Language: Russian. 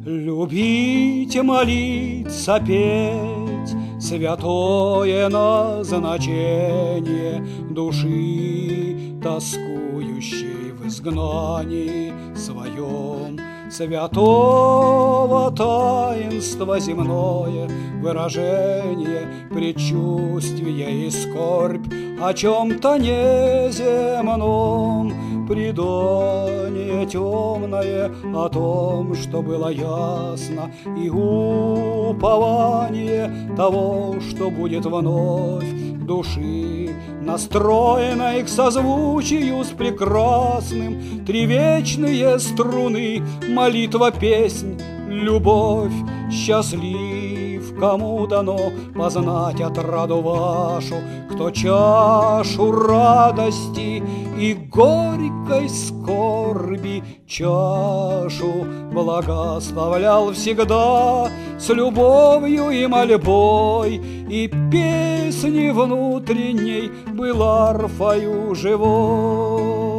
Любить, молиться, петь — святое назначение души, тоскующей в изгнании своем. Святого таинства земное выражение, предчувствие и скорбь о чем-то неземном, предание темное о том, что было ясно, и упование того, что будет вновь души, настроенной к созвучию с прекрасным, три вечные струны, молитва, песнь, любовь, счастлив, кому дано познать отраду вашу, кто чашу радости и горькой скорби чашу благословлял всегда с любовью и мольбой, и песни внутренней был арфою живой.